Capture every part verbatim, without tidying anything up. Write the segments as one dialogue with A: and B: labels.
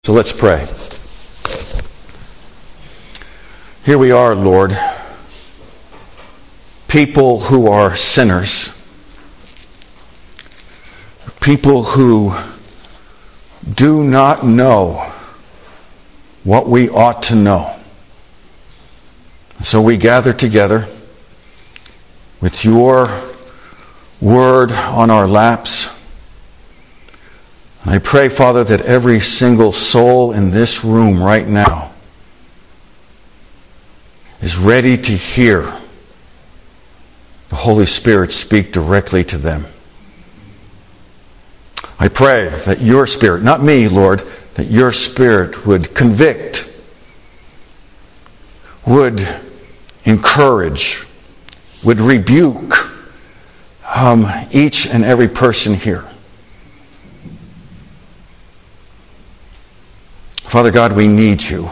A: So let's pray. Here we are, Lord, people who are sinners, people who do not know what we ought to know. So we gather together with your word on our laps. I pray, Father, that every single soul in this room right now is ready to hear the Holy Spirit speak directly to them. I pray that your Spirit, not me, Lord, that your Spirit would convict, would encourage, would rebuke um, each and every person here. Father God, we need you.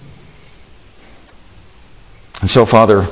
A: And so, Father,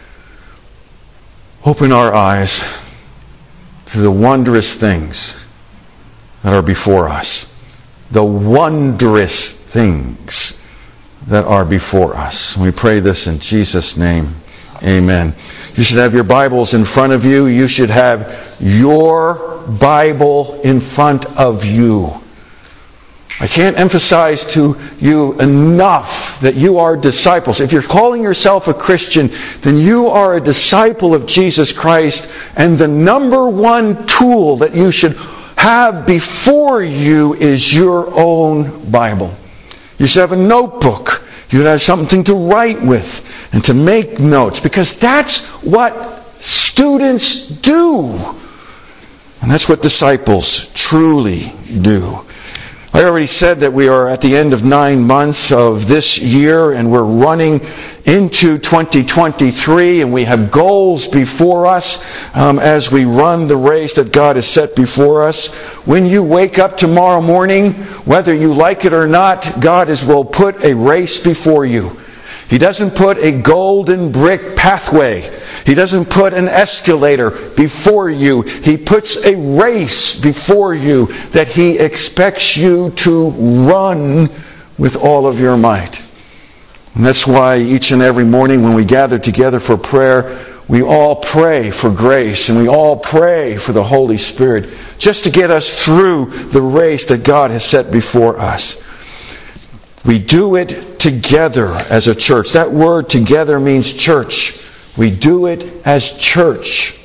A: open our eyes to the wondrous things that are before us. The wondrous things that are before us. We pray this in Jesus' name. Amen. You should have your Bibles in front of you. You should have your Bible in front of you. I can't emphasize to you enough that you are disciples. If you're calling yourself a Christian, then you are a disciple of Jesus Christ, and the number one tool that you should have before you is your own Bible. You should have a notebook. You should have something to write with and to make notes, because that's what students do. And that's what disciples truly do. I already said that we are at the end of nine months of this year, and we're running into twenty twenty-three, and we have goals before us um, as we run the race that God has set before us. When you wake up tomorrow morning, whether you like it or not, God is, will put a race before you. He doesn't put a golden brick pathway. He doesn't put an escalator before you. He puts a race before you that He expects you to run with all of your might. And that's why each and every morning when we gather together for prayer, we all pray for grace and we all pray for the Holy Spirit just to get us through the race that God has set before us. We do it together as a church. That word together means church. We do it as church.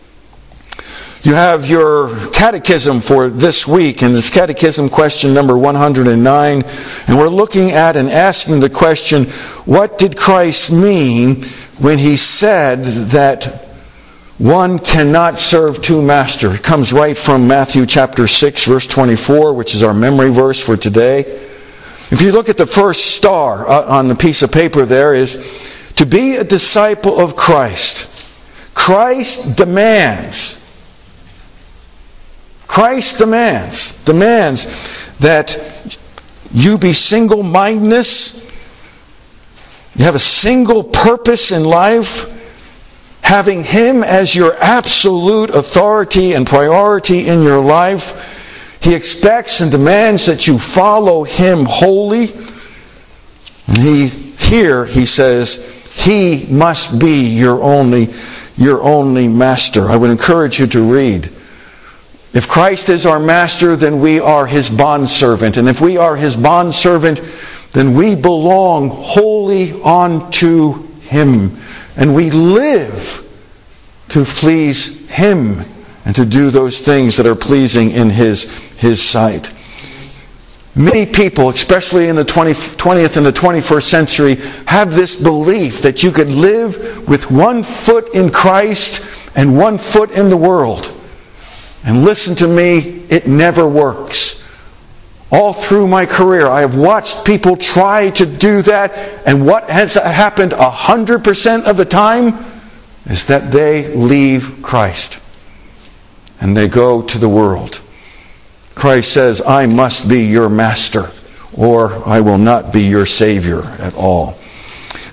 A: You have your catechism for this week, and it's catechism question number one hundred nine. And we're looking at and asking the question, what did Christ mean when He said that one cannot serve two masters? It comes right from Matthew chapter six, verse twenty-four, which is our memory verse for today. If you look at the first star on the piece of paper there, is to be a disciple of Christ. Christ demands, Christ demands, demands that you be single-mindedness, you have a single purpose in life, having Him as your absolute authority and priority in your life. He expects and demands that you follow Him wholly. And he, here he says, He must be your only, your only master. I would encourage you to read. If Christ is our master, then we are His bondservant. And if we are His bondservant, then we belong wholly unto Him. And we live to please Him and to do those things that are pleasing in His, His sight. Many people, especially in the twentieth and the twenty-first century, have this belief that you could live with one foot in Christ and one foot in the world. And listen to me, it never works. All through my career, I have watched people try to do that, and what has happened a hundred percent of the time is that they leave Christ and they go to the world. Christ says, I must be your master, or I will not be your Savior at all.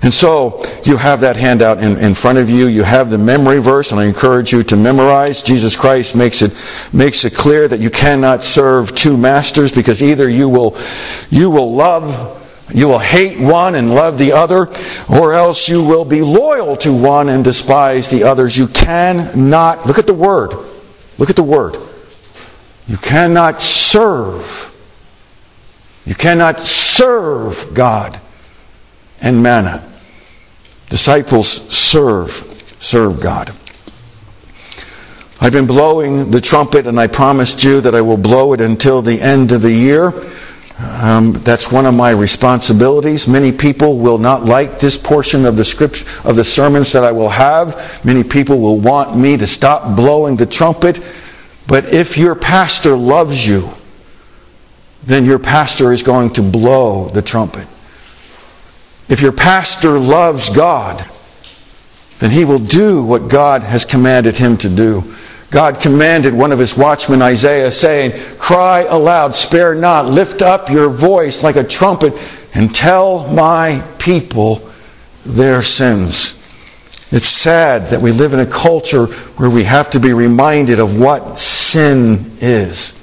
A: And so, you have that handout in, in front of you. You have the memory verse, and I encourage you to memorize. Jesus Christ makes it makes it clear that you cannot serve two masters, because either you will you will love, you will hate one and love the other, or else you will be loyal to one and despise the others. You cannot, look at the word. Look at the word. You cannot serve. You cannot serve God and mammon. Disciples serve, serve God. I've been blowing the trumpet, and I promised you that I will blow it until the end of the year. Um, that's one of my responsibilities. Many people will not like this portion of the script of the sermons that I will have. Many people will want me to stop blowing the trumpet. But if your pastor loves you, then your pastor is going to blow the trumpet. If your pastor loves God, then he will do what God has commanded him to do. God commanded one of his watchmen, Isaiah, saying, "Cry aloud, spare not, lift up your voice like a trumpet, and tell my people their sins." It's sad that we live in a culture where we have to be reminded of what sin is.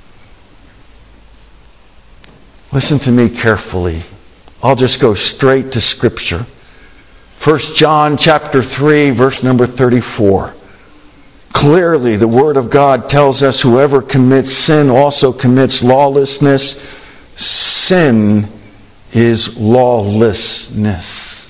A: Listen to me carefully. I'll just go straight to Scripture. First John chapter three, verse number thirty-four. Clearly, the Word of God tells us whoever commits sin also commits lawlessness. Sin is lawlessness.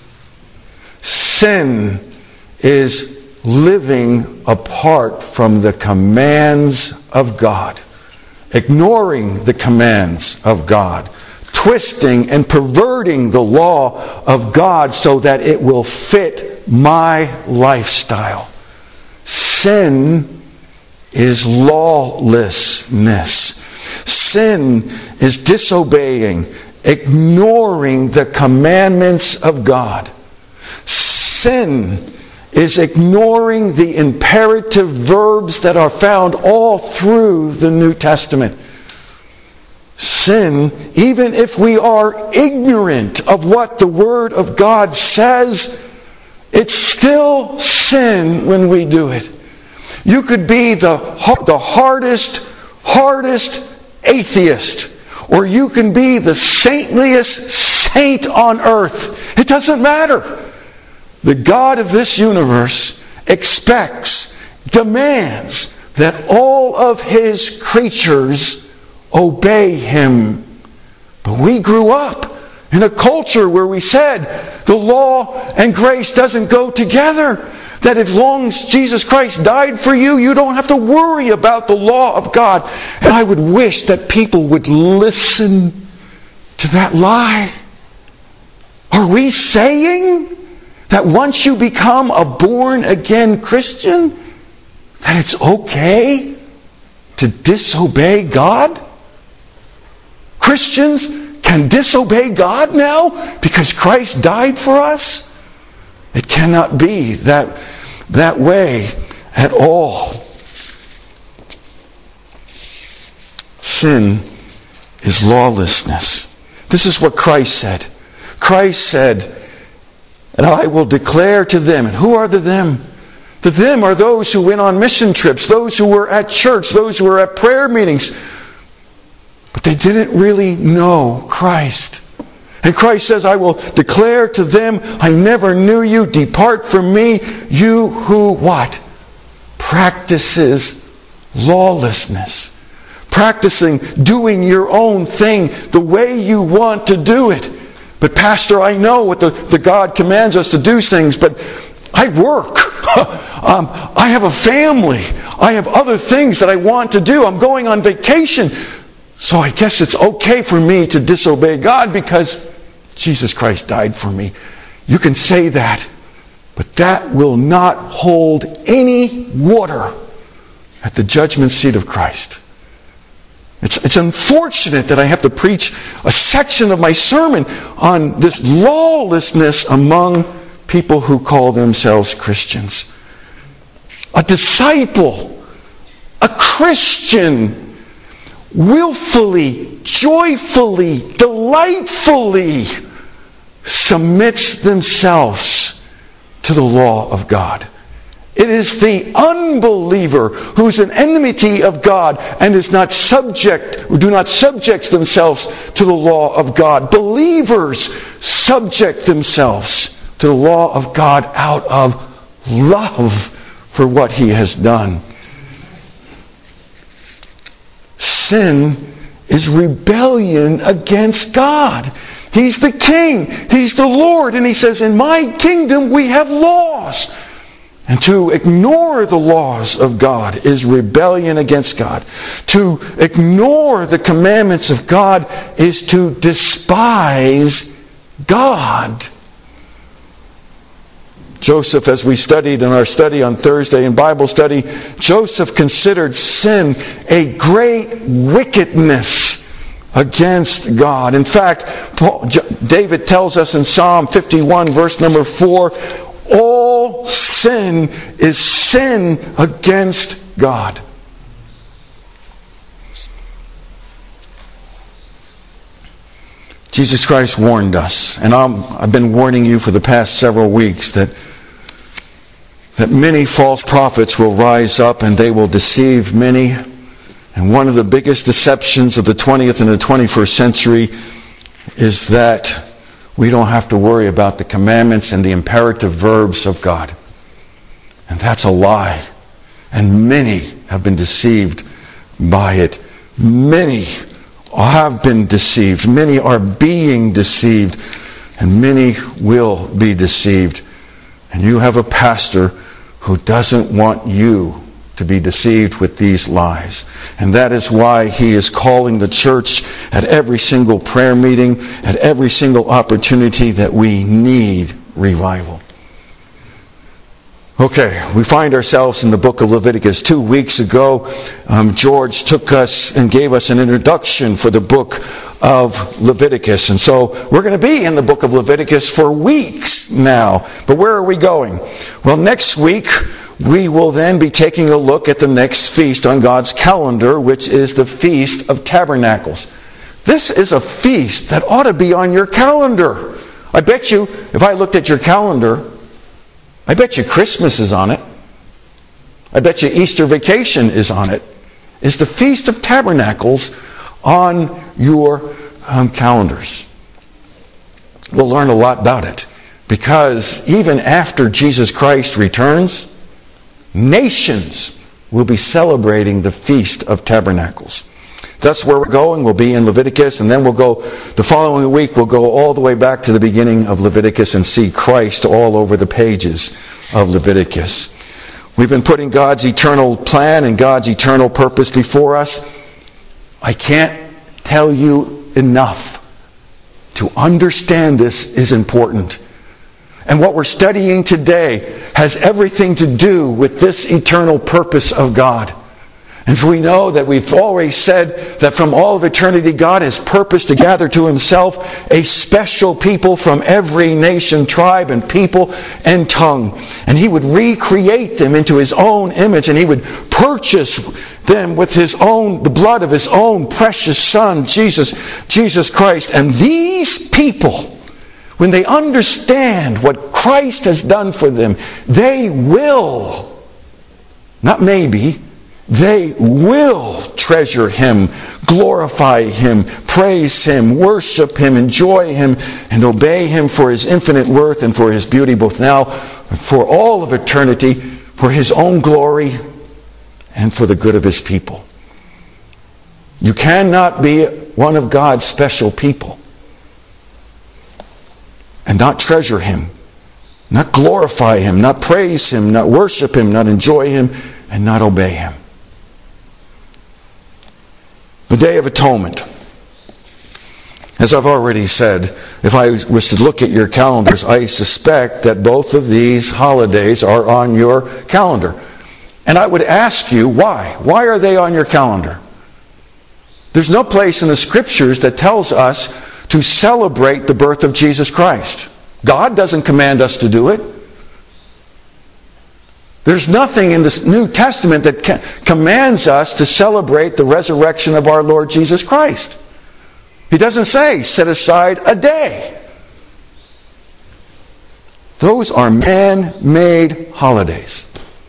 A: Sin is living apart from the commands of God. Ignoring the commands of God. Twisting and perverting the law of God so that it will fit my lifestyle. Sin is lawlessness. Sin is disobeying, ignoring the commandments of God. Sin is ignoring the imperative verbs that are found all through the New Testament. Sin, even if we are ignorant of what the Word of God says, it's still sin when we do it. You could be the, the hardest, hardest atheist, or you can be the saintliest saint on earth. It doesn't matter. The God of this universe expects, demands that all of His creatures obey Him. But we grew up in a culture where we said the law and grace doesn't go together. That as long as Jesus Christ died for you, you don't have to worry about the law of God. And I would wish that people would listen to that lie. Are we saying that once you become a born-again Christian, that it's okay to disobey God? Christians can disobey God now because Christ died for us? It cannot be that, that way at all. Sin is lawlessness. This is what Christ said. Christ said, "And I will declare to them," and who are the them? The them are those who went on mission trips, those who were at church, those who were at prayer meetings. But they didn't really know Christ. And Christ says, "I will declare to them, I never knew you. Depart from me, you who," what? Practices lawlessness. Practicing doing your own thing the way you want to do it. "But Pastor, I know what the, the God commands us to do things, but I work. um, I have a family. I have other things that I want to do. I'm going on vacation. So I guess it's okay for me to disobey God because Jesus Christ died for me." You can say that, but that will not hold any water at the judgment seat of Christ. It's, it's unfortunate that I have to preach a section of my sermon on this lawlessness among people who call themselves Christians. A disciple, a Christian, willfully, joyfully, delightfully submits themselves to the law of God. It is the unbeliever who's an enmity of God and is not subject, do not subject themselves to the law of God. Believers subject themselves to the law of God out of love for what He has done. Sin is rebellion against God. He's the King. He's the Lord. And He says, in my kingdom we have laws. And to ignore the laws of God is rebellion against God. To ignore the commandments of God is to despise God. Joseph, as we studied in our study on Thursday in Bible study, Joseph considered sin a great wickedness against God. In fact, Paul, David tells us in Psalm fifty-one, verse number four, all sin is sin against God. Jesus Christ warned us, and I'm, I've been warning you for the past several weeks, that that many false prophets will rise up and they will deceive many. And one of the biggest deceptions of the twentieth and the twenty-first century is that we don't have to worry about the commandments and the imperative verbs of God. And that's a lie. And many have been deceived by it. Many have been deceived. Many are being deceived. And many will be deceived. And you have a pastor who doesn't want you to be deceived with these lies. And that is why he is calling the church at every single prayer meeting, at every single opportunity, that we need revival. Okay, we find ourselves in the book of Leviticus. Two weeks ago, um, George took us and gave us an introduction for the book of Leviticus. And so we're going to be in the book of Leviticus for weeks now. But where are we going? Well, next week, we will then be taking a look at the next feast on God's calendar, which is the Feast of Tabernacles. This is a feast that ought to be on your calendar. I bet you, if I looked at your calendar, I bet you Christmas is on it. I bet you Easter vacation is on it. Is the Feast of Tabernacles on your um, calendars? We'll learn a lot about it. Because even after Jesus Christ returns, nations will be celebrating the Feast of Tabernacles. That's where we're going. We'll be in Leviticus, and then we'll go, the following week, we'll go all the way back to the beginning of Leviticus and see Christ all over the pages of Leviticus. We've been putting God's eternal plan and God's eternal purpose before us. I can't tell you enough. To understand this is important. And what we're studying today has everything to do with this eternal purpose of God. And we know that we've already said that from all of eternity, God has purposed to gather to Himself a special people from every nation, tribe, and people and tongue. And He would recreate them into His own image, and He would purchase them with His own, the blood of His own precious Son, Jesus, Jesus Christ. And these people, when they understand what Christ has done for them, they will, not maybe, they will treasure Him, glorify Him, praise Him, worship Him, enjoy Him, and obey Him for His infinite worth and for His beauty, both now and for all of eternity, for His own glory and for the good of His people. You cannot be one of God's special people and not treasure Him, not glorify Him, not praise Him, not worship Him, not enjoy Him, and not obey Him. The Day of Atonement. As I've already said, if I was to look at your calendars, I suspect that both of these holidays are on your calendar. And I would ask you, why? Why are they on your calendar? There's no place in the Scriptures that tells us to celebrate the birth of Jesus Christ. God doesn't command us to do it. There's nothing in the New Testament that ca- commands us to celebrate the resurrection of our Lord Jesus Christ. He doesn't say, set aside a day. Those are man-made holidays.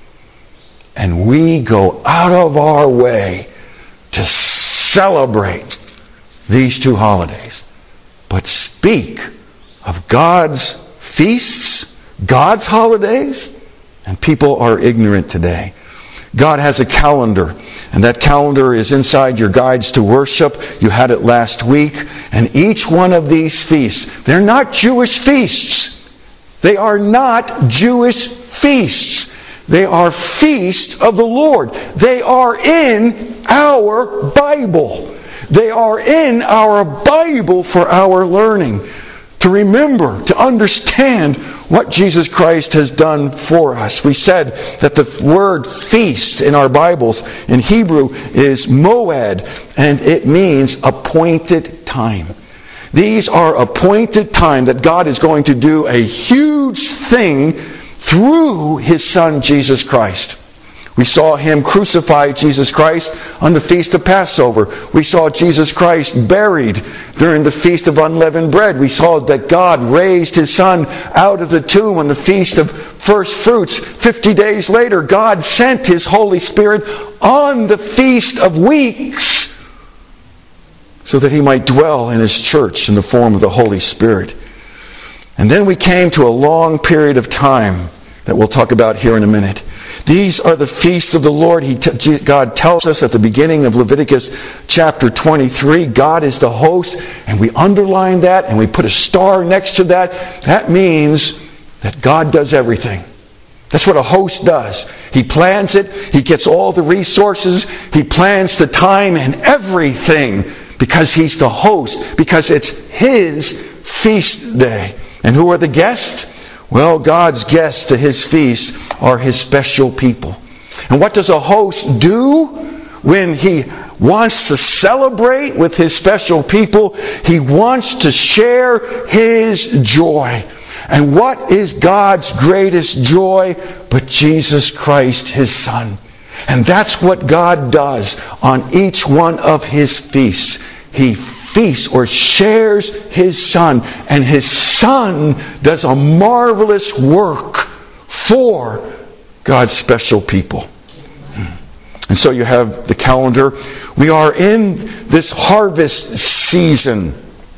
A: And we go out of our way to celebrate these two holidays. But speak of God's feasts, God's holidays, and people are ignorant today. God has a calendar, and that calendar is inside your guides to worship. You had it last week. And each one of these feasts, they're not Jewish feasts. They are not Jewish feasts. They are feasts of the Lord. They are in our Bible. They are in our Bible for our learning. To remember, to understand what Jesus Christ has done for us. We said that the word feast in our Bibles in Hebrew is moed, and it means appointed time. These are appointed time that God is going to do a huge thing through His Son, Jesus Christ. We saw Him crucify Jesus Christ on the Feast of Passover. We saw Jesus Christ buried during the Feast of Unleavened Bread. We saw that God raised His Son out of the tomb on the Feast of First Fruits. Fifty days later, God sent His Holy Spirit on the Feast of Weeks so that He might dwell in His church in the form of the Holy Spirit. And then we came to a long period of time that we'll talk about here in a minute. These are the feasts of the Lord. He t- God tells us at the beginning of Leviticus chapter twenty-three, God is the host, and we underline that and we put a star next to that. That means that God does everything. That's what a host does. He plans it. He gets all the resources. He plans the time and everything because He's the host, because it's His feast day. And who are the guests? Well, God's guests to His feast are His special people. And what does a host do when he wants to celebrate with his special people? He wants to share his joy. And what is God's greatest joy but Jesus Christ, His Son? And that's what God does on each one of His feasts. He feasts or shares His Son, and His Son does a marvelous work for God's special people. And so you have the calendar. We are in this harvest season.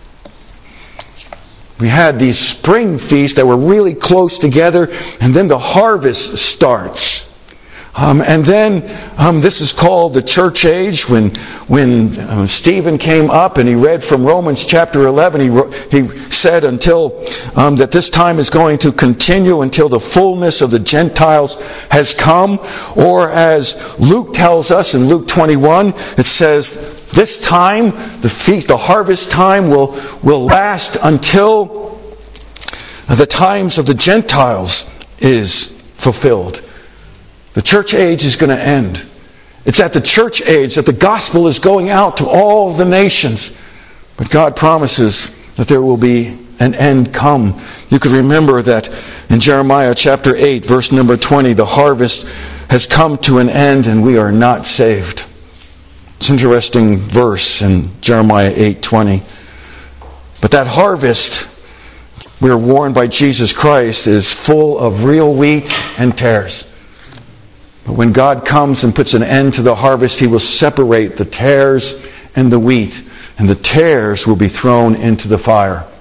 A: We had these spring feasts that were really close together, and then the harvest starts. Um, and then um, this is called the church age. When when uh, Stephen came up and he read from Romans chapter eleven, he wrote, he said until um, that this time is going to continue until the fullness of the Gentiles has come. Or as Luke tells us in Luke twenty-one, it says this time, the feast, the harvest time, will will last until the times of the Gentiles is fulfilled. The church age is going to end. It's at the church age that the gospel is going out to all the nations. But God promises that there will be an end come. You could remember that in Jeremiah chapter eight, verse number twenty, the harvest has come to an end and we are not saved. It's an interesting verse in Jeremiah eight twenty. But that harvest, we are warned by Jesus Christ, is full of real wheat and tares. But when God comes and puts an end to the harvest, He will separate the tares and the wheat. And the tares will be thrown into the fire.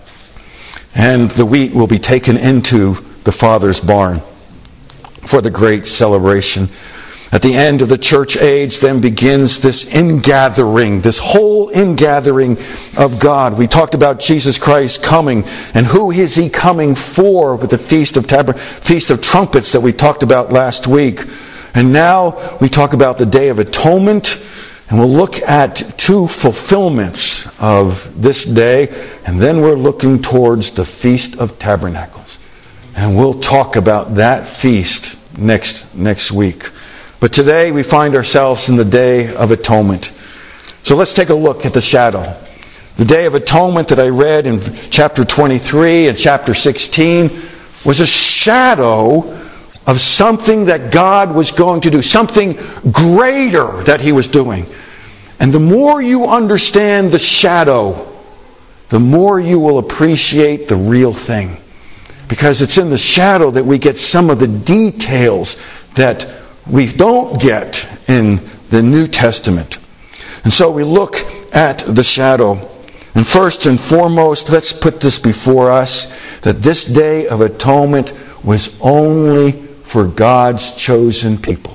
A: And the wheat will be taken into the Father's barn for the great celebration. At the end of the church age then begins this ingathering, this whole ingathering of God. We talked about Jesus Christ coming, and who is He coming for with the Feast of Tab- Feast of Trumpets that we talked about last week. And now we talk about the Day of Atonement, and we'll look at two fulfillments of this day, and then we're looking towards the Feast of Tabernacles. And we'll talk about that feast next next week. But today we find ourselves in the Day of Atonement. So let's take a look at the shadow. The Day of Atonement that I read in chapter twenty-three and chapter sixteen was a shadow of something that God was going to do, something greater that He was doing. And the more you understand the shadow, the more you will appreciate the real thing. because it's in the shadow that we get some of the details that we don't get in the New Testament. And so we look at the shadow. And first and foremost, let's put this before us, that this Day of Atonement was only for God's chosen people.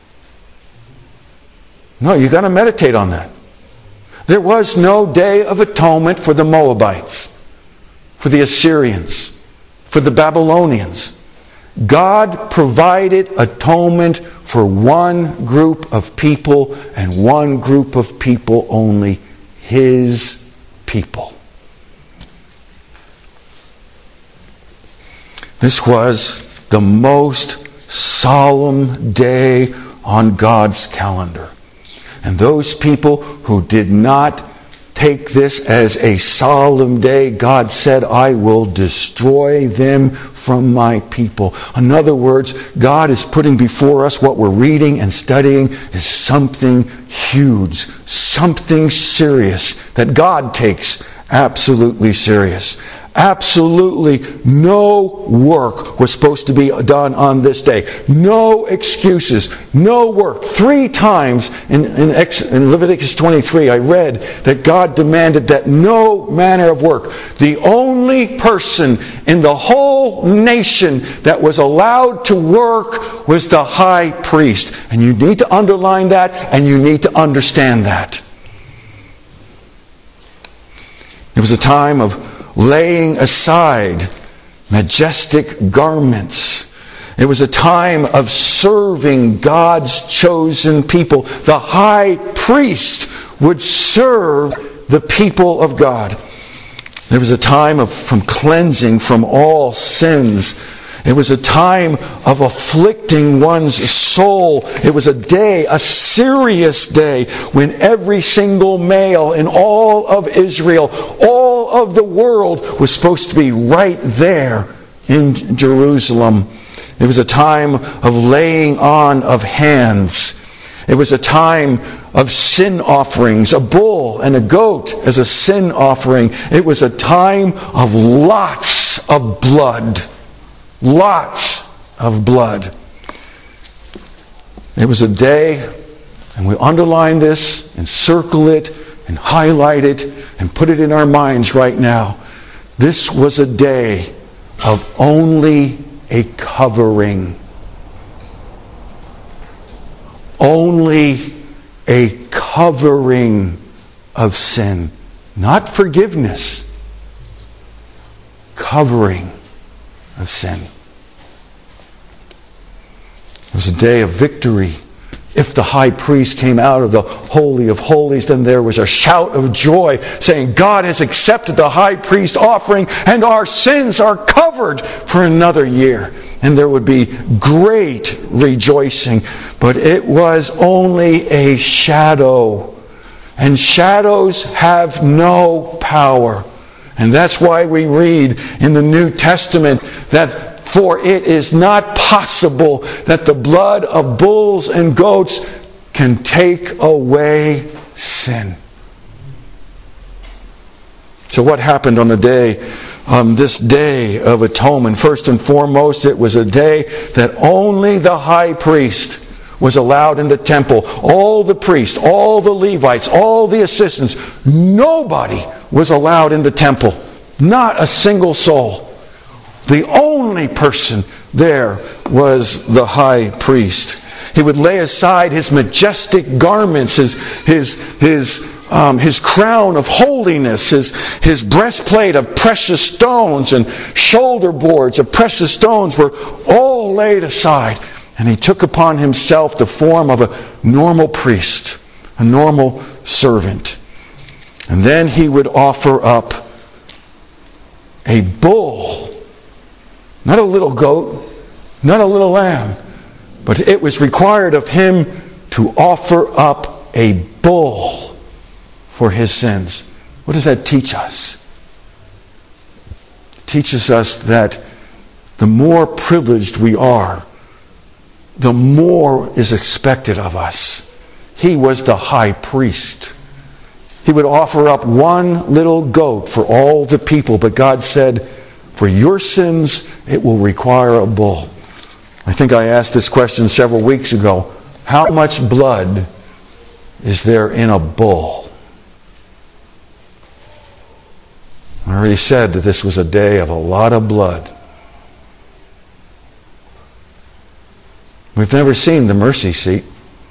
A: No, you've got to meditate on that. There was no Day of Atonement for the Moabites, for the Assyrians, for the Babylonians. God provided atonement for one group of people, and one group of people only, His people. This was the most solemn day on God's calendar. And those people who did not take this as a solemn day, God said, I will destroy them from my people. In other words, God is putting before us what we're reading and studying is something huge, something serious that God takes absolutely serious. Absolutely no work was supposed to be done on this day. No excuses. No work. Three times in, in, Ex, in Leviticus twenty-three I read that God demanded that no manner of work. The only person in the whole nation that was allowed to work was the high priest. And you need to underline that, and you need to understand that. It was a time of laying aside majestic garments. It was a time of serving God's chosen people. The high priest would serve the people of God. There was a time of from cleansing from all sins. It was a time of afflicting one's soul. It was a day, a serious day, when every single male in all of Israel, all of the world, was supposed to be right there in Jerusalem. It was a time of laying on of hands. It was a time of sin offerings, a bull and a goat as a sin offering. It was a time of lots of blood. Lots of blood. It was a day, and we underline this and circle it and highlight it and put it in our minds right now. This was a day of only a covering. Only a covering of sin. Not forgiveness. Covering of sin. It was a day of victory. If the high priest came out of the Holy of Holies, then there was a shout of joy saying, God has accepted the high priest offering and our sins are covered for another year. And there would be great rejoicing. But it was only a shadow. And shadows have no power. And that's why we read in the New Testament that for it is not possible that the blood of bulls and goats can take away sin. So what happened on the day, on this Day of Atonement? First and foremost, it was a day that only the high priest was allowed in the temple. All the priests, all the Levites, all the assistants, nobody was allowed in the temple. Not a single soul. The only person there was the high priest. He would lay aside his majestic garments, his his his um, his crown of holiness, his his breastplate of precious stones, and shoulder boards of precious stones were all laid aside. And he took upon himself the form of a normal priest, a normal servant. And then he would offer up a bull. Not a little goat, not a little lamb, but it was required of him to offer up a bull for his sins. What does that teach us? It teaches us that the more privileged we are, the more is expected of us. He was the high priest. He would offer up one little goat for all the people, but God said, For your sins, it will require a bull. I think I asked this question several weeks ago. How much blood is there in a bull? I already said that this was a day of a lot of blood. We've never seen the mercy seat,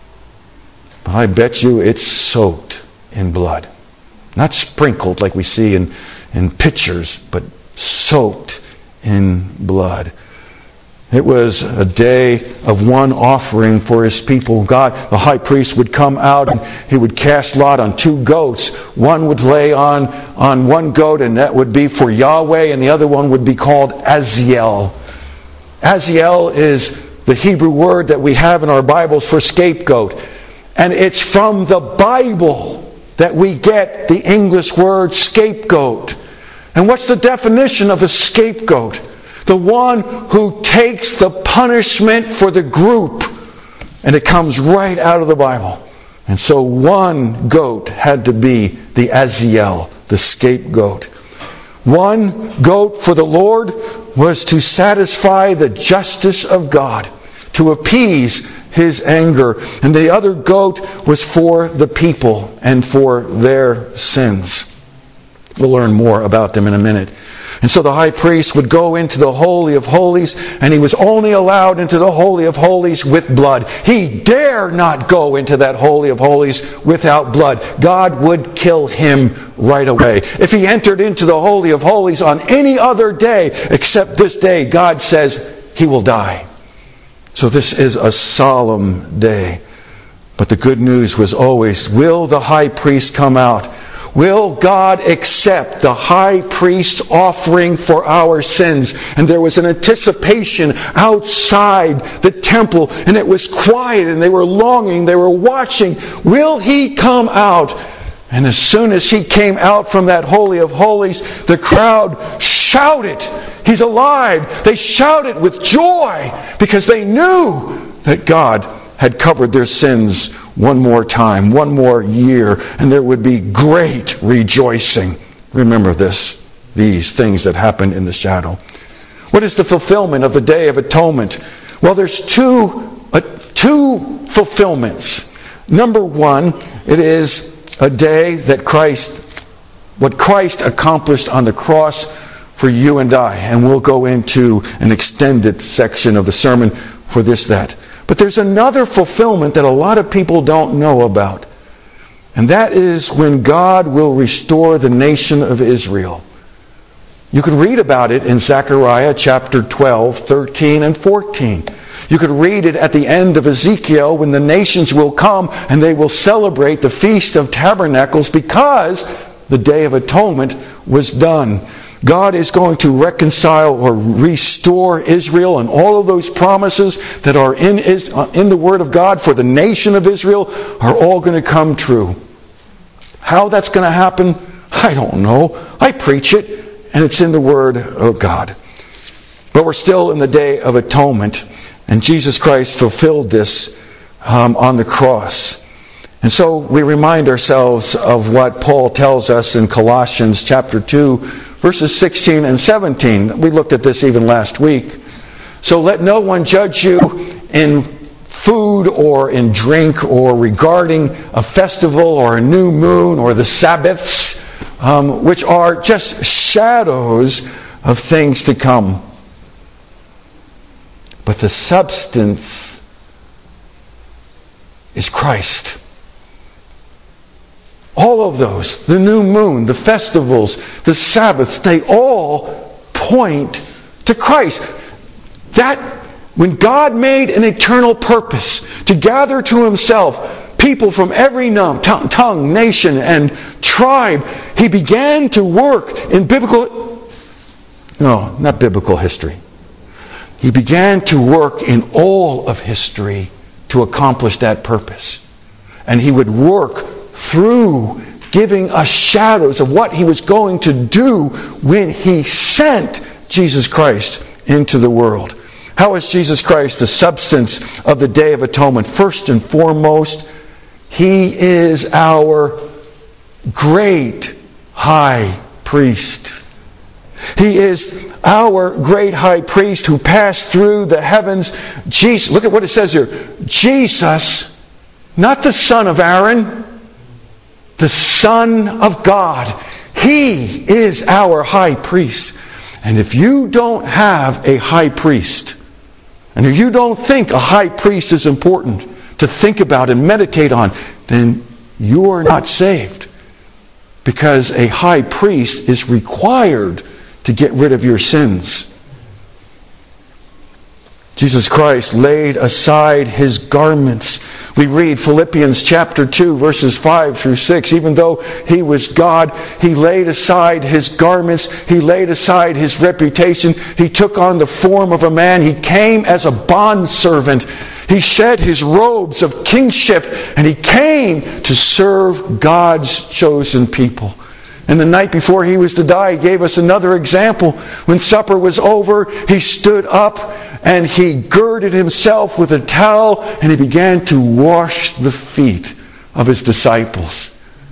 A: but I bet you it's soaked in blood. Not sprinkled like we see in, in pictures, but soaked in blood. It was a day of one offering for his people. God, the high priest would come out and he would cast lot on two goats. One would lay on, on one goat, and that would be for Yahweh, and the other one would be called Aziel. Aziel is the Hebrew word that we have in our Bibles for scapegoat. And it's from the Bible that we get the English word scapegoat. And what's the definition of a scapegoat? The one who takes the punishment for the group. And it comes right out of the Bible. And so one goat had to be the Aziel, the scapegoat. One goat for the Lord was to satisfy the justice of God, to appease His anger. And the other goat was for the people and for their sins. We'll learn more about them in a minute. And so the high priest would go into the Holy of Holies, and he was only allowed into the Holy of Holies with blood. He dare not go into that Holy of Holies without blood. God would kill him right away. If he entered into the Holy of Holies on any other day except this day, God says he will die. So this is a solemn day. But the good news was always, will the high priest come out? Will God accept the high priest offering for our sins? And there was an anticipation outside the temple, and it was quiet, and they were longing, they were watching. Will he come out? And as soon as he came out from that Holy of Holies, the crowd shouted, "He's alive!" They shouted with joy because they knew that God had covered their sins one more time, one more year, and there would be great rejoicing. Remember this, these things that happened in the shadow. What is the fulfillment of the Day of Atonement? Well, there's two, uh, two fulfillments. Number one, it is a day that Christ, what Christ accomplished on the cross for you and I. And we'll go into an extended section of the sermon for this, that. But there's another fulfillment that a lot of people don't know about. And that is when God will restore the nation of Israel. You can read about it in Zechariah chapter twelve, thirteen, and fourteen. You could read it at the end of Ezekiel when the nations will come and they will celebrate the Feast of Tabernacles because the Day of Atonement was done. God is going to reconcile or restore Israel, and all of those promises that are in, in the Word of God for the nation of Israel are all going to come true. How that's going to happen, I don't know. I preach it, and it's in the Word of God. But we're still in the Day of Atonement, and Jesus Christ fulfilled this um, on the cross. And so we remind ourselves of what Paul tells us in Colossians chapter two, verses sixteen and seventeen. We looked at this even last week. So let no one judge you in food or in drink or regarding a festival or a new moon or the Sabbaths, um, which are just shadows of things to come. But the substance is Christ. All of those, the new moon, the festivals, the Sabbaths, they all point to Christ. That, when God made an eternal purpose to gather to Himself people from every tongue, nation, and tribe, He began to work in biblical, no, not biblical history. He began to work in all of history to accomplish that purpose. And He would work through giving us shadows of what He was going to do when He sent Jesus Christ into the world. How is Jesus Christ the substance of the Day of Atonement? First and foremost, He is our great high priest. He is our great high priest who passed through the heavens. Jesus, look at what it says here. Jesus, not the son of Aaron, the Son of God. He is our high priest. And if you don't have a high priest, and if you don't think a high priest is important to think about and meditate on, then you are not saved. Because a high priest is required to get rid of your sins. Jesus Christ laid aside His garments. We read Philippians chapter two, verses five through six. Even though He was God, He laid aside His garments. He laid aside His reputation. He took on the form of a man. He came as a bondservant. He shed His robes of kingship, and He came to serve God's chosen people. And the night before He was to die, He gave us another example. When supper was over, He stood up and He girded Himself with a towel and He began to wash the feet of His disciples.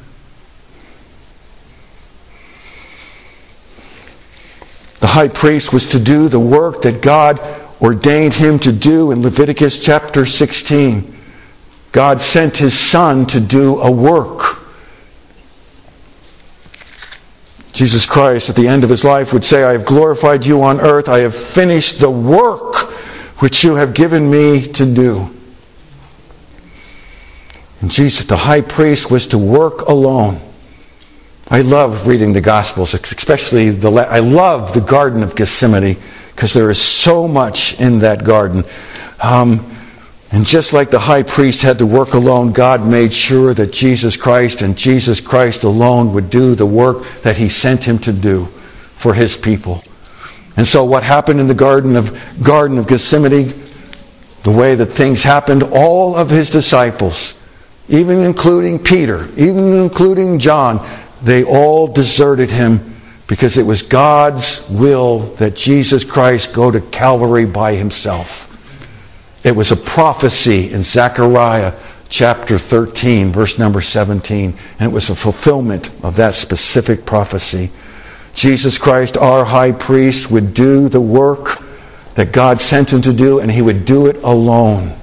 A: The high priest was to do the work that God ordained him to do in Leviticus chapter sixteen. God sent His Son to do a work. Jesus Christ, at the end of His life, would say, I have glorified you on earth. I have finished the work which you have given me to do. And Jesus, the high priest, was to work alone. I love reading the Gospels, especially the. I love the Garden of Gethsemane because there is so much in that garden. Um, And just like the high priest had to work alone, God made sure that Jesus Christ and Jesus Christ alone would do the work that He sent Him to do for His people. And so what happened in the Garden of Garden of Gethsemane, the way that things happened, all of His disciples, even including Peter, even including John, they all deserted Him because it was God's will that Jesus Christ go to Calvary by Himself. It was a prophecy in Zechariah chapter thirteen, verse number seventeen. And it was a fulfillment of that specific prophecy. Jesus Christ, our high priest, would do the work that God sent Him to do, and He would do it alone.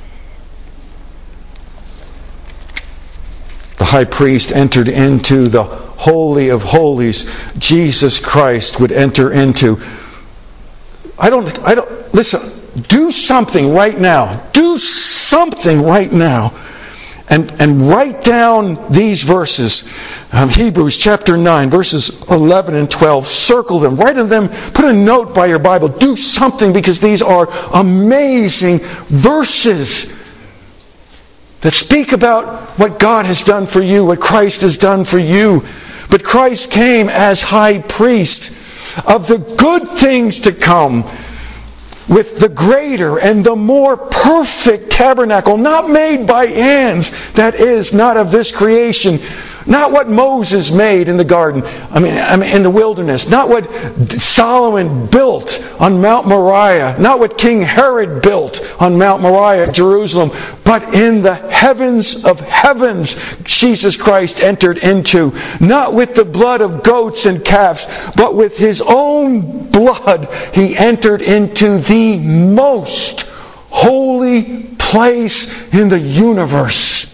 A: The high priest entered into the Holy of Holies. Jesus Christ would enter into. I don't, I don't, listen. Do something right now. Do something right now. And, and write down these verses. Um, Hebrews chapter nine, verses eleven and twelve. Circle them. Write them. Put a note by your Bible. Do something, because these are amazing verses that speak about what God has done for you, what Christ has done for you. But Christ came as high priest of the good things to come, with the greater and the more perfect tabernacle, not made by hands, that is not of this creation, not what Moses made in the garden, I mean, I mean in the wilderness, not what Solomon built on Mount Moriah, not what King Herod built on Mount Moriah, Jerusalem, but in the heavens of heavens Jesus Christ entered into, not with the blood of goats and calves, but with His own blood He entered into the most holy place in the universe.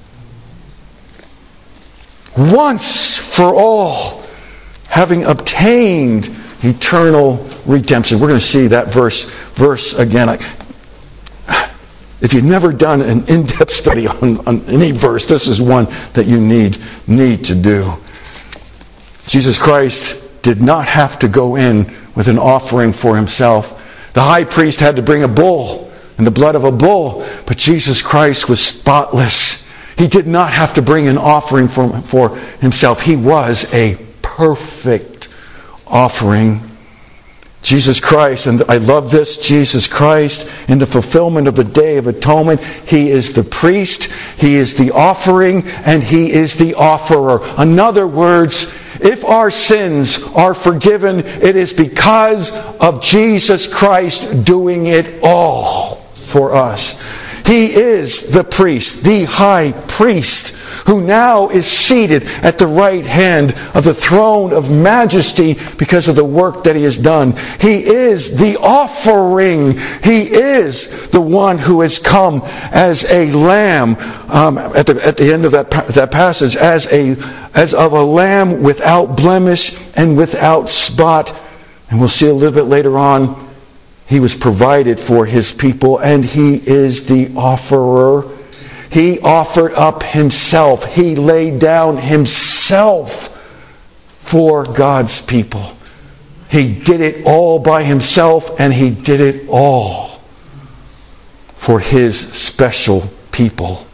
A: Once for all, having obtained eternal redemption. We're going to see that verse verse again. I, if you've never done an in-depth study on, on any verse, this is one that you need need to do. Jesus Christ did not have to go in with an offering for Himself. The high priest had to bring a bull and the blood of a bull, but Jesus Christ was spotless. He did not have to bring an offering for, for Himself. He was a perfect offering. Jesus Christ, and I love this, Jesus Christ, in the fulfillment of the Day of Atonement, He is the priest, He is the offering, and He is the offerer. In other words, if our sins are forgiven, it is because of Jesus Christ doing it all for us. He is the priest, the high priest, who now is seated at the right hand of the throne of majesty because of the work that He has done. He is the offering. He is the one who has come as a lamb, um, at the at the end of that that passage, as a as of a lamb without blemish and without spot. And we'll see a little bit later on, He was provided for His people, and He is the offerer. He offered up Himself. He laid down Himself for God's people. He did it all by Himself, and He did it all for His special people.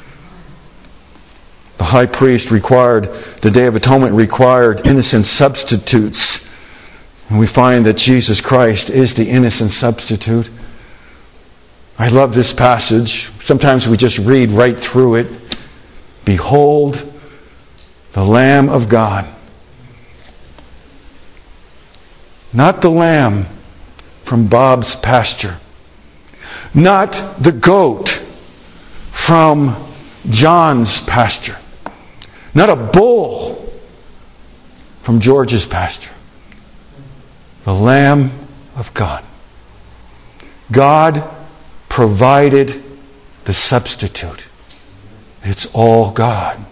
A: The high priest required, the Day of Atonement required innocent substitutes. And we find that Jesus Christ is the innocent substitute. I love this passage. Sometimes we just read right through it. Behold, the Lamb of God. Not the lamb from Bob's pasture. Not the goat from John's pasture. Not a bull from George's pasture. The Lamb of God. God provided the substitute. It's all God.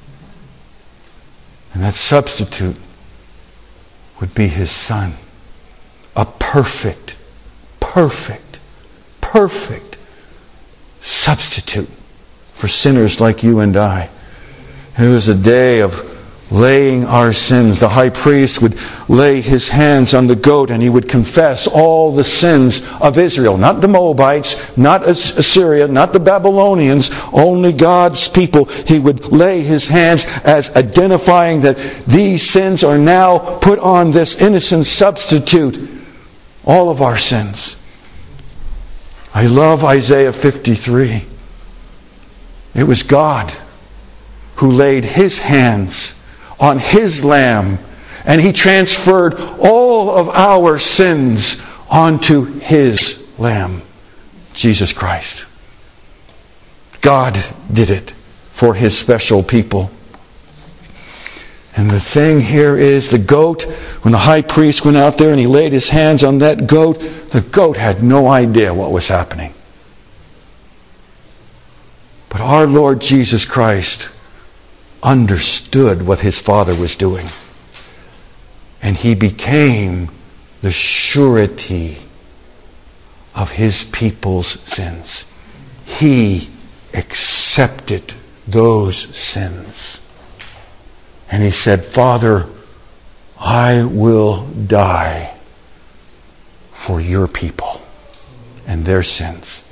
A: And that substitute would be His Son. A perfect, perfect, perfect substitute for sinners like you and I. It was a day of laying our sins. The high priest would lay his hands on the goat and he would confess all the sins of Israel. Not the Moabites, not Assyria, not the Babylonians, only God's people. He would lay his hands as identifying that these sins are now put on this innocent substitute. All of our sins. I love Isaiah fifty-three. It was God who laid His hands on His Lamb, and He transferred all of our sins onto His Lamb, Jesus Christ. God did it for His special people. And the thing here is, the goat, when the high priest went out there and he laid his hands on that goat, the goat had no idea what was happening. But our Lord Jesus Christ understood what His Father was doing. And He became the surety of His people's sins. He accepted those sins. And He said, Father, I will die for your people and their sins.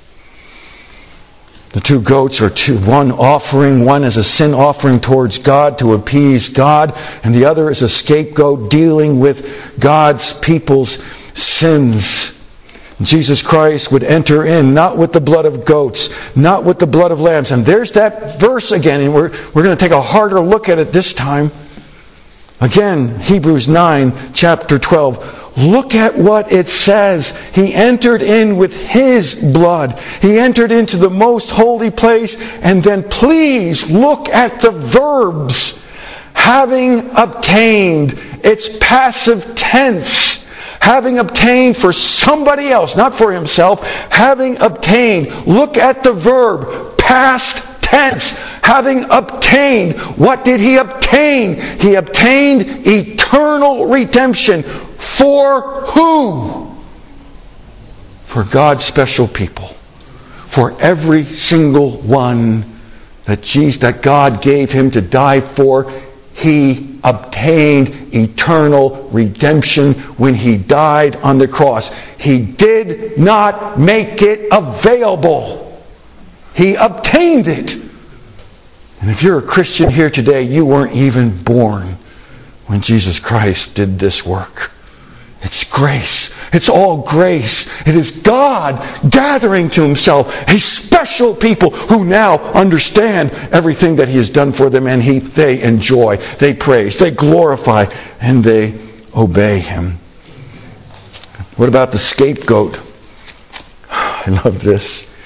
A: The two goats are two, one offering, one is a sin offering towards God to appease God, and the other is a scapegoat dealing with God's people's sins. Jesus Christ would enter in not with the blood of goats, not with the blood of lambs. And there's that verse again, and we're, we're going to take a harder look at it this time. Again, Hebrews nine, chapter twelve. Look at what it says. He entered in with His blood. He entered into the most holy place. And then please look at the verbs. Having obtained. It's passive tense. Having obtained for somebody else, not for himself. Having obtained. Look at the verb. Past tense. Having obtained. What did He obtain? He obtained eternal redemption. For who? For God's special people. For every single one that Jesus, that God gave Him to die for. He obtained eternal redemption when He died on the cross. He did not make it available. He obtained it. And if you're a Christian here today, you weren't even born when Jesus Christ did this work. It's grace. It's all grace. It is God gathering to Himself a special people who now understand everything that He has done for them, and he, they enjoy, they praise, they glorify, and they obey Him. What about the scapegoat? I love this.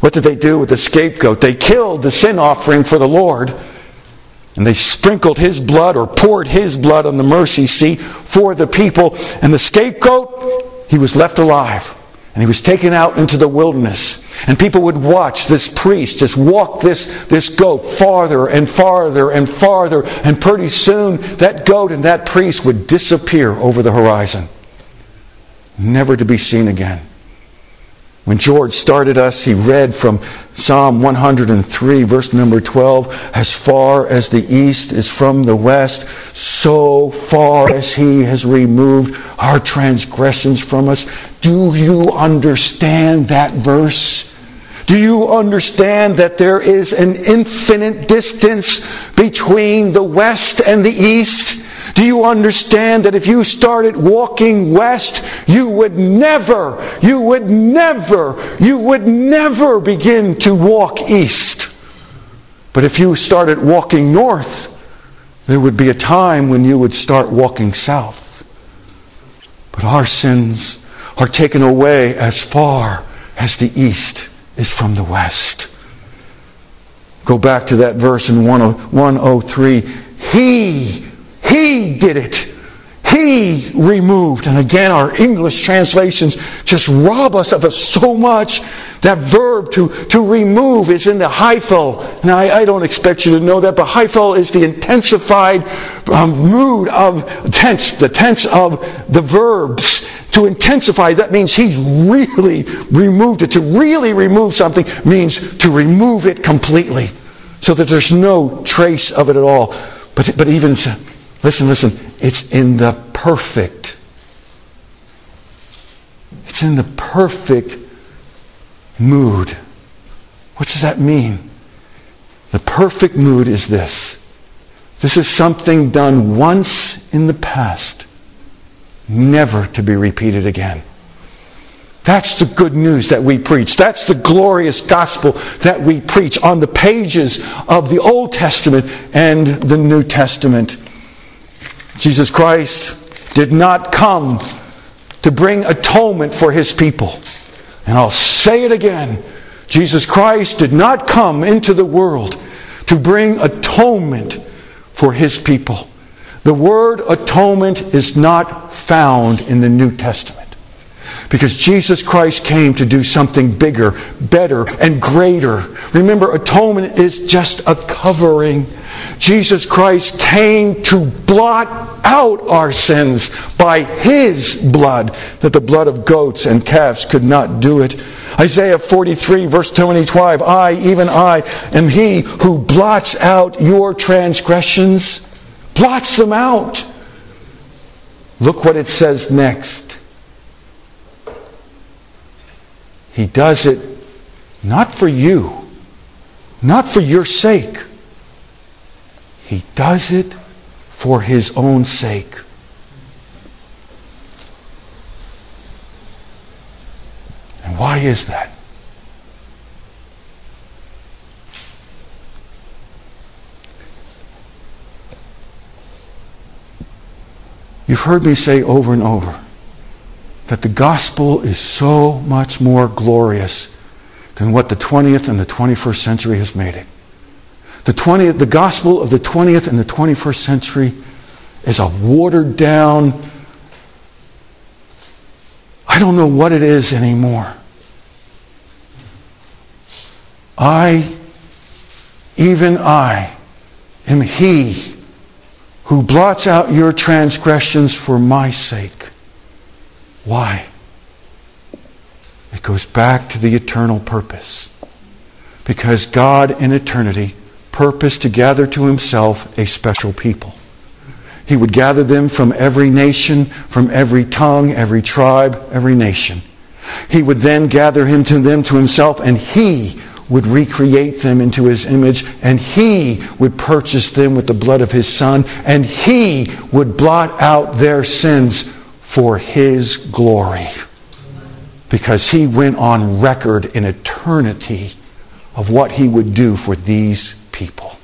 A: What did they do with the scapegoat? They killed the sin offering for the Lord. And they sprinkled His blood or poured His blood on the mercy seat for the people. And the scapegoat, he was left alive. And he was taken out into the wilderness. And people would watch this priest just walk this, this goat farther and farther and farther. And pretty soon that goat and that priest would disappear over the horizon, never to be seen again. When George started us, he read from Psalm one hundred three, verse number twelve, as far as the east is from the west, so far as He has removed our transgressions from us. Do you understand that verse? Do you understand that there is an infinite distance between the west and the east? Do you understand that if you started walking west, you would never, you would never, you would never begin to walk east? But if you started walking north, there would be a time when you would start walking south. But our sins are taken away as far as the east is from the west. Go back to that verse in one oh three. He He did it. He removed. And again, our English translations just rob us of it so much. That verb to, to remove is in the hyphal. Now, I, I don't expect you to know that, but hyphal is the intensified um, mood of tense, the tense of the verbs. To intensify, that means He's really removed it. To really remove something means to remove it completely, so that there's no trace of it at all. But, but even... Listen, listen. It's in the perfect. It's in the perfect mood. What does that mean? The perfect mood is this. This is something done once in the past, never to be repeated again. That's the good news that we preach. That's the glorious gospel that we preach on the pages of the Old Testament and the New Testament. Jesus Christ did not come to bring atonement for His people. And I'll say it again. Jesus Christ did not come into the world to bring atonement for His people. The word atonement is not found in the New Testament. Because Jesus Christ came to do something bigger, better, and greater. Remember, atonement is just a covering. Jesus Christ came to blot out our sins by His blood, that the blood of goats and calves could not do it. Isaiah forty-three, verse twenty-five, I, even I, am He who blots out your transgressions. Blots them out. Look what it says next. He does it not for you, not for your sake. He does it for His own sake. And why is that? You've heard me say over and over that the gospel is so much more glorious than what the twentieth and the twenty-first century has made it. The twentieth, the gospel of the twentieth and the twenty-first century is a watered down, I don't know what it is anymore. I, even I, am He who blots out your transgressions for my sake. Why? It goes back to the eternal purpose. Because God in eternity purposed to gather to Himself a special people. He would gather them from every nation, from every tongue, every tribe, every nation. He would then gather him to them to Himself, and He would recreate them into His image, and He would purchase them with the blood of His Son, and He would blot out their sins for His glory. Because He went on record in eternity of what He would do for these people.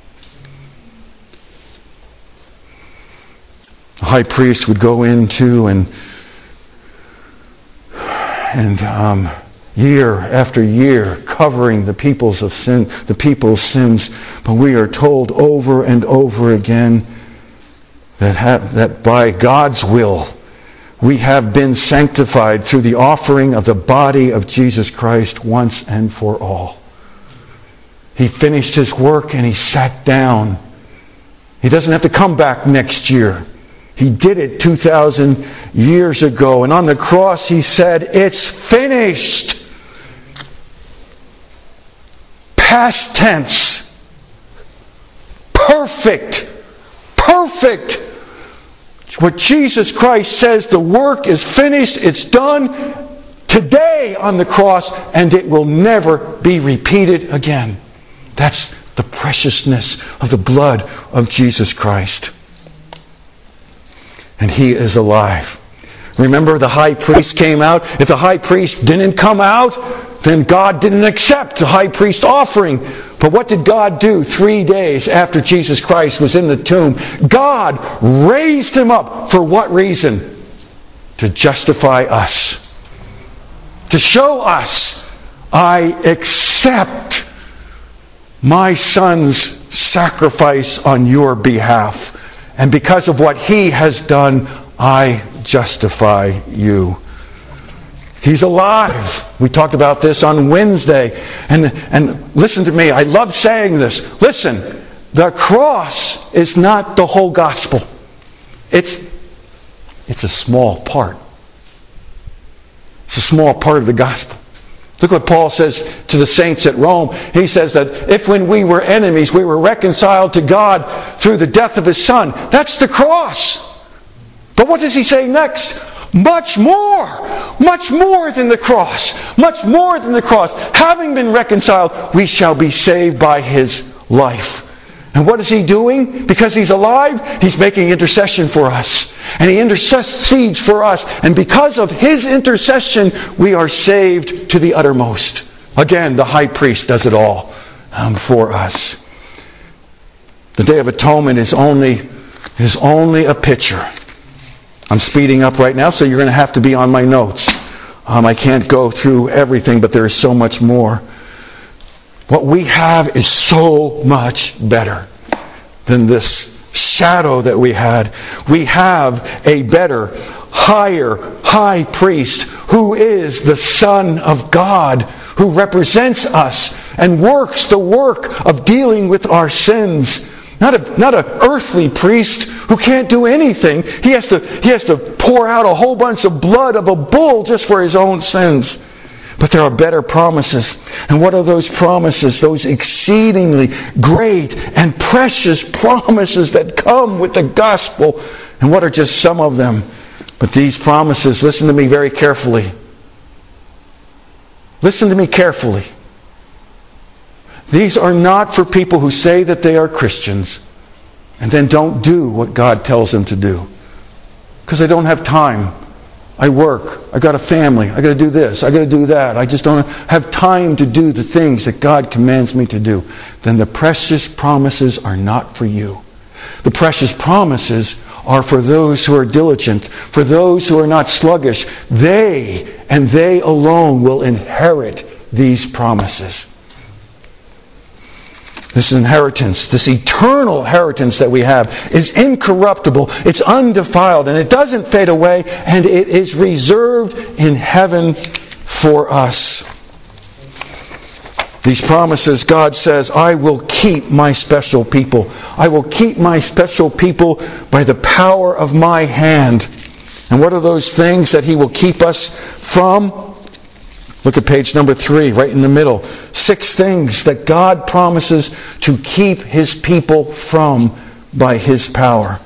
A: The high priest would go into and and um, year after year, covering the people's of sin, the people's sins. But we are told over and over again that ha- that by God's will, we have been sanctified through the offering of the body of Jesus Christ once and for all. He finished His work and He sat down. He doesn't have to come back next year. He did it two thousand years ago. And on the cross He said, "It's finished." Past tense. Perfect. Perfect. What Jesus Christ says, the work is finished, it's done today on the cross, and it will never be repeated again. That's the preciousness of the blood of Jesus Christ. And He is alive. Remember, the high priest came out. If the high priest didn't come out, then God didn't accept the high priest offering. But what did God do three days after Jesus Christ was in the tomb? God raised Him up. For what reason? To justify us. To show us, I accept my Son's sacrifice on your behalf. And because of what He has done, I justify you. He's alive. We talked about this on Wednesday. And, and listen to me, I love saying this. Listen, the cross is not the whole gospel. It's, it's a small part. It's a small part of the gospel. Look what Paul says to the saints at Rome. He says that if when we were enemies, we were reconciled to God through the death of His Son. That's the cross. But what does he say next? Much more. Much more than the cross. Much more than the cross. Having been reconciled, we shall be saved by His life. And what is He doing? Because He's alive, He's making intercession for us. And He intercedes for us. And because of His intercession, we are saved to the uttermost. Again, the high priest does it all um, for us. The Day of Atonement is only, is only a picture. I'm speeding up right now, so you're going to have to be on my notes. Um, I can't go through everything, but there is so much more. What we have is so much better than this shadow that we had. We have a better, higher high priest who is the Son of God, who represents us and works the work of dealing with our sins. Not a not an earthly priest who can't do anything. He has to he has to pour out a whole bunch of blood of a bull just for his own sins. But there are better promises. And what are those promises? Those exceedingly great and precious promises that come with the gospel. And what are just some of them? But these promises, listen to me very carefully. Listen to me carefully. These are not for people who say that they are Christians and then don't do what God tells them to do. Because they don't have time. I work. I got a family. I got to do this. I got to do that. I just don't have time to do the things that God commands me to do. Then the precious promises are not for you. The precious promises are for those who are diligent, for those who are not sluggish. They and they alone will inherit these promises. This inheritance, this eternal inheritance that we have is incorruptible, it's undefiled, and it doesn't fade away, and it is reserved in heaven for us. These promises, God says, I will keep my special people. I will keep my special people by the power of my hand. And what are those things that He will keep us from? Look at page number three, right in the middle. Six things that God promises to keep His people from by His power.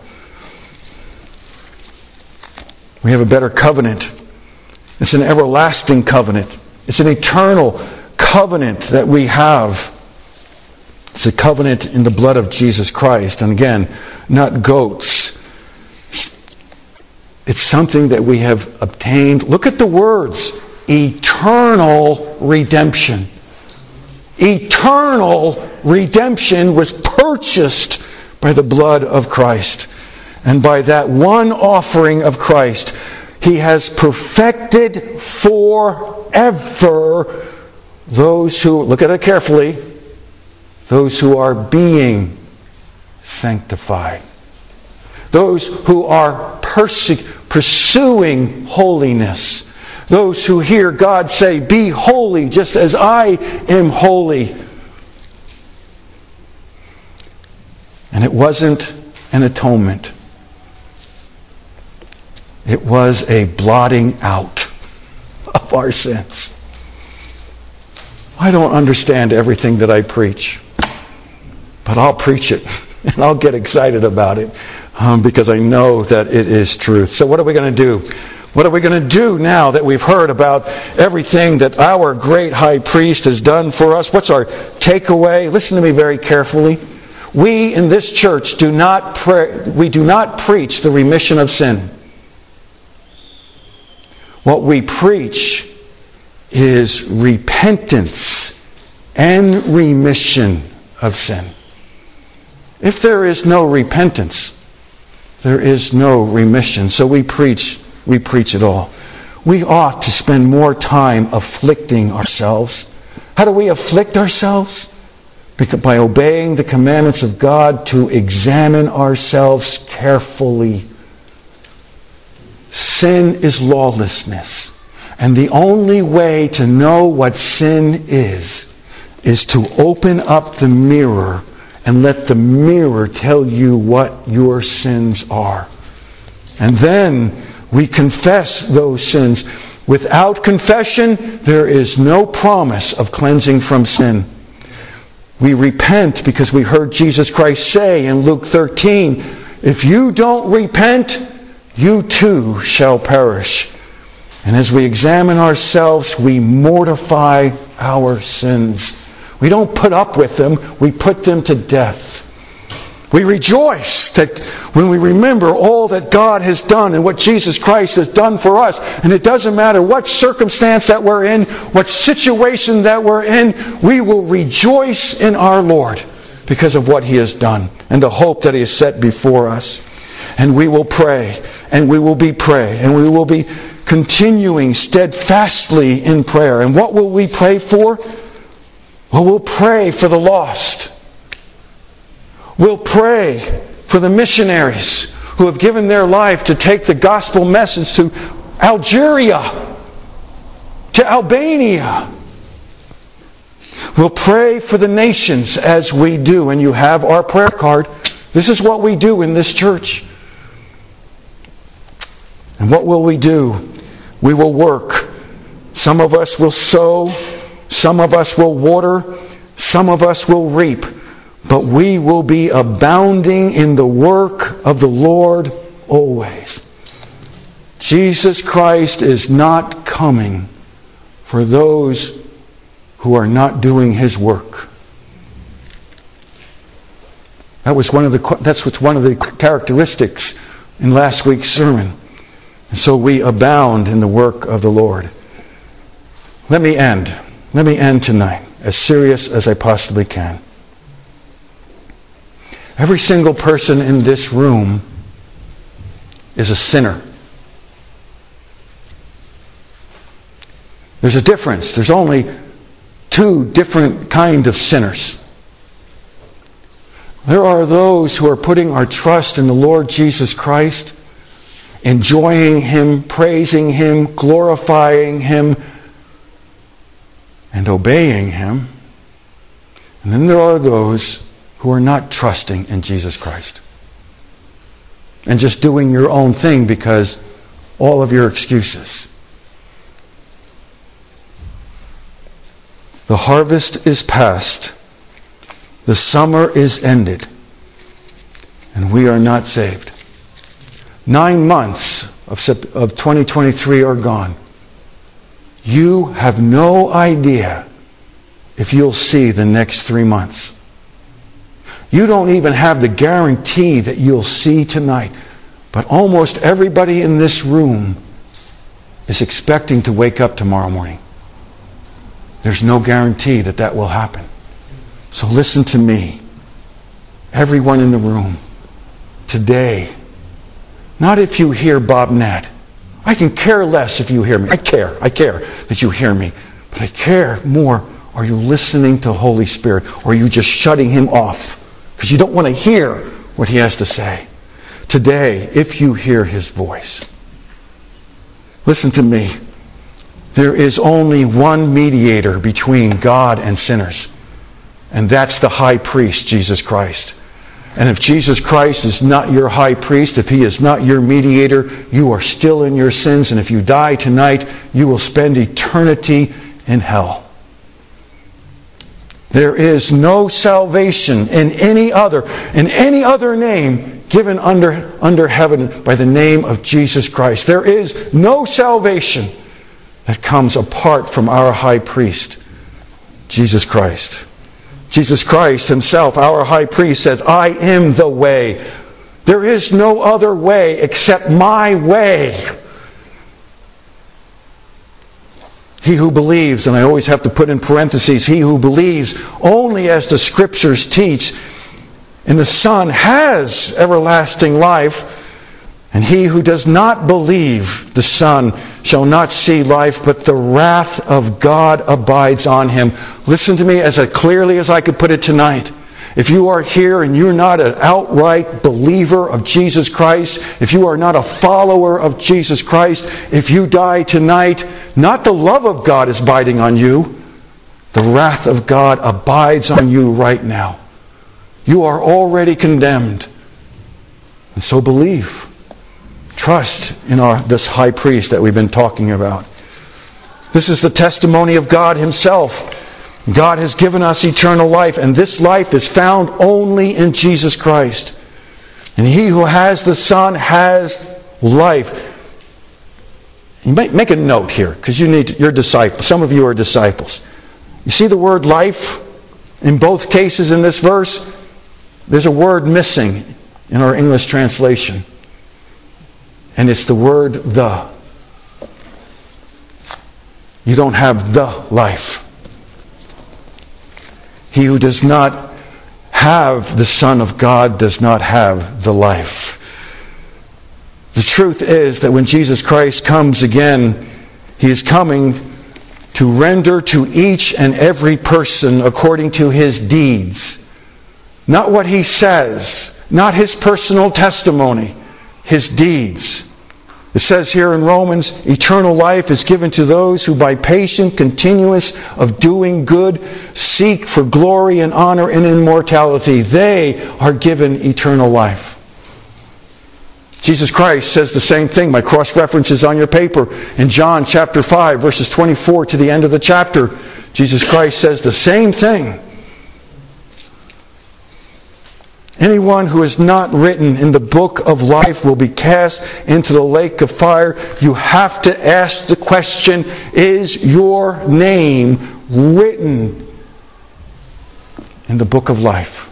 A: We have a better covenant. It's an everlasting covenant. It's an eternal covenant that we have. It's a covenant in the blood of Jesus Christ. And again, not goats. It's something that we have obtained. Look at the words. Eternal redemption. Eternal redemption was purchased by the blood of Christ. And by that one offering of Christ, He has perfected forever forever those who, look at it carefully, those who are being sanctified. Those who are perse- pursuing holiness. Those who hear God say, be holy just as I am holy. And it wasn't an atonement. It was a blotting out of our sins. I don't understand everything that I preach, but I'll preach it and I'll get excited about it um, because I know that it is truth. So what are we going to do? What are we going to do now that we've heard about everything that our great high priest has done for us? What's our takeaway? Listen to me very carefully. We in this church do not pray, we do not preach the remission of sin. What we preach is repentance and remission of sin. If there is no repentance, there is no remission. So we preach, we preach it all. We ought to spend more time afflicting ourselves. How do we afflict ourselves? Because by obeying the commandments of God to examine ourselves carefully. Sin is lawlessness. And the only way to know what sin is, is to open up the mirror and let the mirror tell you what your sins are. And then we confess those sins. Without confession, there is no promise of cleansing from sin. We repent because we heard Jesus Christ say in Luke thirteen, if you don't repent, you too shall perish. And as we examine ourselves, we mortify our sins. We don't put up with them, we put them to death. We rejoice that when we remember all that God has done and what Jesus Christ has done for us. And it doesn't matter what circumstance that we're in, what situation that we're in, we will rejoice in our Lord because of what He has done and the hope that He has set before us. And we will pray, and we will be pray, and we will be continuing steadfastly in prayer. And what will we pray for? Well, we'll pray for the lost. We'll pray for the missionaries who have given their life to take the gospel message to Algeria, to Albania. We'll pray for the nations as we do, and you have our prayer card. This is what we do in this church. And what will we do? We will work. Some of us will sow. Some of us will water. Some of us will reap. But we will be abounding in the work of the Lord always. Jesus Christ is not coming for those who are not doing His work. That was one of the that's what's one of the characteristics in last week's sermon. And so we abound in the work of the Lord. Let me end. Let me end tonight as serious as I possibly can. Every single person in this room is a sinner. There's a difference. There's only two different kinds of sinners. There are those who are putting our trust in the Lord Jesus Christ, enjoying Him, praising Him, glorifying Him, and obeying Him. And then there are those who are not trusting in Jesus Christ and just doing your own thing because all of your excuses. The harvest is past. The summer is ended. And we are not saved. Nine months of of twenty twenty-three are gone. You have no idea if you'll see the next three months. You don't even have the guarantee that you'll see tonight. But almost everybody in this room is expecting to wake up tomorrow morning. There's no guarantee that that will happen. So listen to me. Everyone in the room. Today. Not if you hear Bob Nat I can care less if you hear me. I care. I care that you hear me. But I care more. Are you listening to Holy Spirit? Or are you just shutting Him off? Because you don't want to hear what He has to say. Today, if you hear His voice, listen to me. There is only one mediator between God and sinners. And that's the high priest, Jesus Christ. And if Jesus Christ is not your high priest, if He is not your mediator, you are still in your sins. And if you die tonight, you will spend eternity in hell. There is no salvation in any other, in any other name given under, under heaven by the name of Jesus Christ. There is no salvation that comes apart from our high priest, Jesus Christ. Jesus Christ Himself, our high priest, says, I am the way. There is no other way except my way. He who believes, and I always have to put in parentheses, he who believes only as the Scriptures teach in the Son has everlasting life. And he who does not believe the Son shall not see life, but the wrath of God abides on him. Listen to me as clearly as I could put it tonight. If you are here and you're not an outright believer of Jesus Christ, if you are not a follower of Jesus Christ, if you die tonight, not the love of God is abiding on you. The wrath of God abides on you right now. You are already condemned. And so believe. Trust in our this high priest that we've been talking about. This is the testimony of God Himself. God has given us eternal life, and this life is found only in Jesus Christ. And he who has the Son has life. You might make a note here, because you need you're disciples. Some of you are disciples. You see the word life in both cases in this verse? There's a word missing in our English translation. And it's the word the. You don't have the life. He who does not have the Son of God does not have the life. The truth is that when Jesus Christ comes again, He is coming to render to each and every person according to his deeds. Not what he says, not his personal testimony, his deeds. It says here in Romans, eternal life is given to those who by patient continuance of doing good seek for glory and honor and immortality. They are given eternal life. Jesus Christ says the same thing. My cross-reference is on your paper. In John chapter five, verses twenty-four to the end of the chapter, Jesus Christ says the same thing. Anyone who is not written in the book of life will be cast into the lake of fire. You have to ask the question, is your name written in the book of life?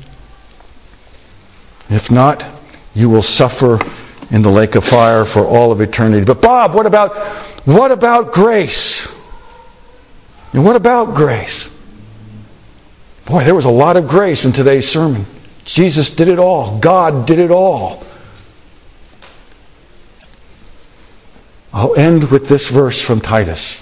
A: If not, you will suffer in the lake of fire for all of eternity. But Bob, what about what about grace? And what about grace? Boy, there was a lot of grace in today's sermon. Jesus did it all. God did it all. I'll end with this verse from Titus.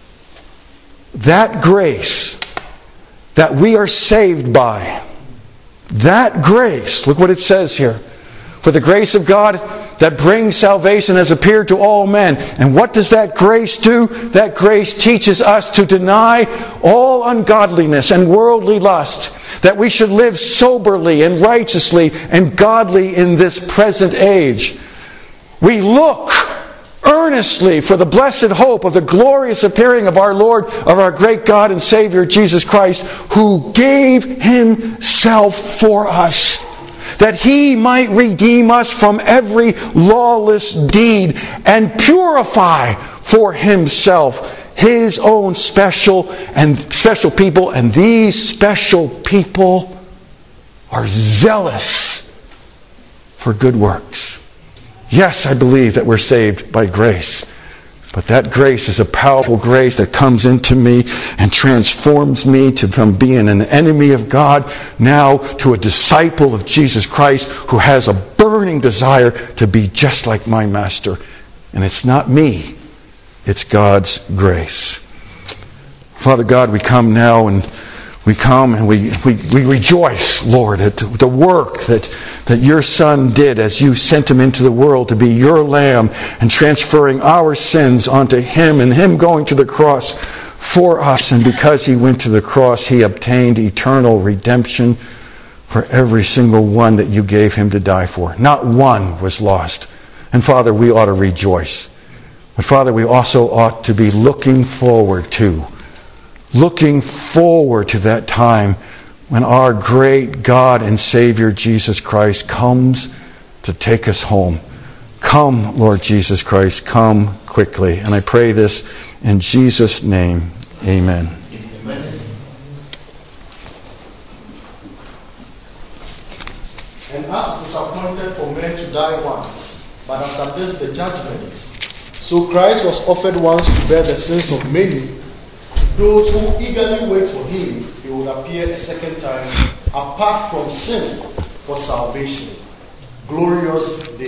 A: That grace that we are saved by, that grace, look what it says here. For the grace of God that brings salvation has appeared to all men. And what does that grace do? That grace teaches us to deny all ungodliness and worldly lust, that we should live soberly and righteously and godly in this present age. We look earnestly for the blessed hope of the glorious appearing of our Lord, of our great God and Savior Jesus Christ, who gave Himself for us, that He might redeem us from every lawless deed and purify for Himself His own special and special people. And these special people are zealous for good works. Yes, I believe that we're saved by grace. But that grace is a powerful grace that comes into me and transforms me to, from being an enemy of God now to a disciple of Jesus Christ who has a burning desire to be just like my Master. And it's not me. It's God's grace. Father God, we come now and we come and we, we, we rejoice, Lord, at the work that, that your Son did as you sent him into the world to be your Lamb and transferring our sins onto him and him going to the cross for us. And because he went to the cross, he obtained eternal redemption for every single one that you gave him to die for. Not one was lost. And Father, we ought to rejoice. But Father, we also ought to be looking forward to Looking forward to that time when our great God and Savior Jesus Christ comes to take us home. Come, Lord Jesus Christ, come quickly. And I pray this in Jesus' name. Amen.
B: Amen. And as it is appointed for men to die once, but after this the judgment. So Christ was offered once to bear the sins of many. Those who eagerly wait for him, he will appear a second time, apart from sin, for salvation. Glorious day.